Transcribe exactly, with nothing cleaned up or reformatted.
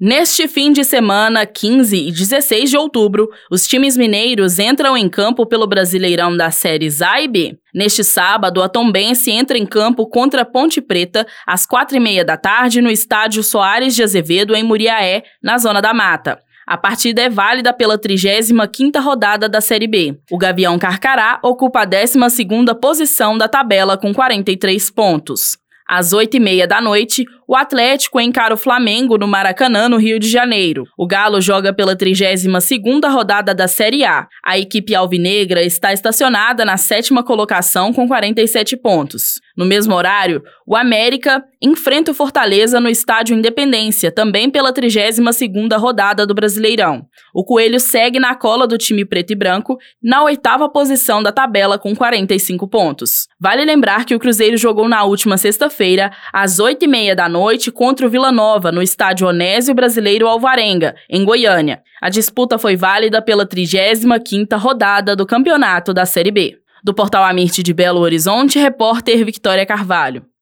Neste fim de semana, quinze e dezesseis de outubro, os times mineiros entram em campo pelo Brasileirão das séries A e B. Neste sábado, a Tombense entra em campo contra a Ponte Preta às quatro e meia da tarde no estádio Soares de Azevedo, em Muriaé, na Zona da Mata. A partida é válida pela trigésima quinta rodada da Série B. O Gavião Carcará ocupa a décima segunda posição da tabela com quarenta e três pontos. Às oito e meia da noite, o Atlético encara o Flamengo no Maracanã, no Rio de Janeiro. O Galo joga pela trigésima segunda rodada da Série A. A equipe alvinegra está estacionada na sétima colocação com quarenta e sete pontos. No mesmo horário, o América enfrenta o Fortaleza no Estádio Independência, também pela trigésima segunda rodada do Brasileirão. O Coelho segue na cola do time preto e branco, na oitava posição da tabela com quarenta e cinco pontos. Vale lembrar que o Cruzeiro jogou na última sexta-feira, às oito e meia da noite, contra o Vila Nova, no Estádio Onésio Brasileiro Alvarenga, em Goiânia. A disputa foi válida pela trigésima quinta rodada do campeonato da Série B. Do Portal Amirte de Belo Horizonte, repórter Victória Carvalho.